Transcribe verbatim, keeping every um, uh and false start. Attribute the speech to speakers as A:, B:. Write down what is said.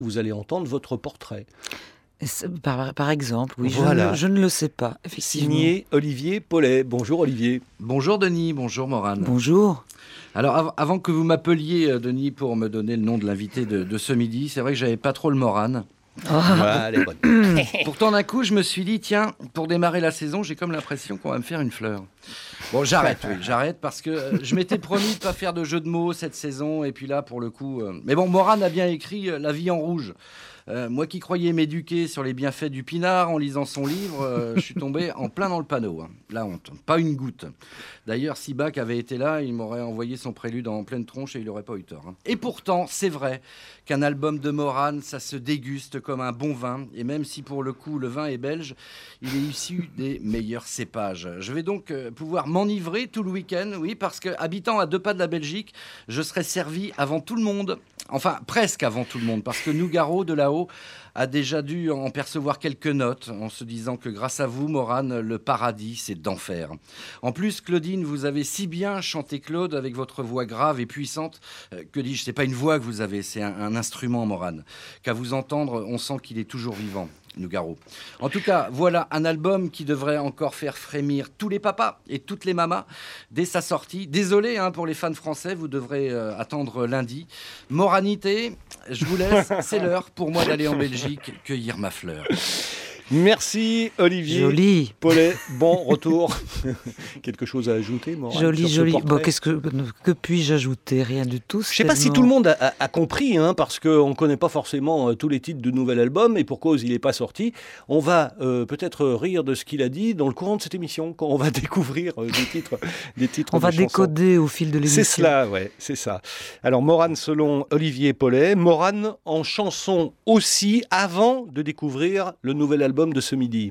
A: vous allez entendre votre portrait.
B: Par, par exemple, oui,
A: voilà.
B: je, ne, je ne le sais pas, effectivement.
A: Signé Olivier Paulet. Bonjour Olivier.
C: Bonjour Denis, bonjour Morane.
B: Bonjour.
C: Alors av- avant que vous m'appeliez Denis pour me donner le nom de l'invité de, de ce midi, c'est vrai que j'avais pas trop le Morane.
B: Oh.
A: Ah, elle est bonne.
C: Pourtant d'un coup je me suis dit tiens, pour démarrer la saison j'ai comme l'impression qu'on va me faire une fleur. Bon j'arrête, oui, j'arrête parce que euh, je m'étais promis de pas faire de jeu de mots cette saison et puis là pour le coup... Euh... Mais bon, Morane a bien écrit euh, La vie en rouge. Euh, moi qui croyais m'éduquer sur les bienfaits du pinard en lisant son livre, euh, je suis tombé en plein dans le panneau. Hein. La honte, pas une goutte. D'ailleurs, si Bach avait été là, il m'aurait envoyé son prélude en pleine tronche et il n'aurait pas eu tort. Hein. Et pourtant, c'est vrai qu'un album de Morane, ça se déguste comme un bon vin. Et même si pour le coup, le vin est belge, il est issu des meilleurs cépages. Je vais donc euh, pouvoir m'enivrer tout le week-end, oui, parce que habitant à deux pas de la Belgique, je serai servi avant tout le monde. Enfin, presque avant tout le monde, parce que Nougaro, de là-haut, a déjà dû en percevoir quelques notes, en se disant que grâce à vous, Morane, le paradis, c'est d'enfer. En plus, Claudine, vous avez si bien chanté Claude avec votre voix grave et puissante, euh, que dis-je, c'est pas une voix que vous avez, c'est un, un instrument, Morane. Qu'à vous entendre, on sent qu'il est toujours vivant. Nougaro. En tout cas, voilà un album qui devrait encore faire frémir tous les papas et toutes les mamas dès sa sortie. Désolé hein, pour les fans français, vous devrez euh, attendre lundi. Moranité, je vous laisse, c'est l'heure pour moi d'aller en Belgique cueillir ma fleur.
A: Merci Olivier
B: Joli.
A: Paulet, bon retour. Quelque chose à ajouter, Morane?
B: Joli, joli. Bon, qu'est-ce que, que puis-je ajouter? Rien du tout.
A: Je ne sais pas si tout le monde a, a, a compris, hein, parce qu'on ne connaît pas forcément euh, tous les titres du nouvel album, et pour cause, il n'est pas sorti. On va euh, peut-être rire de ce qu'il a dit dans le courant de cette émission, quand on va découvrir euh, des titres, des titres
B: On
A: de
B: va
A: chansons.
B: Décoder au fil de l'émission.
A: C'est cela, ouais, c'est ça. Alors, Morane selon Olivier Paulet, Morane en chanson aussi, avant de découvrir le nouvel album de ce midi.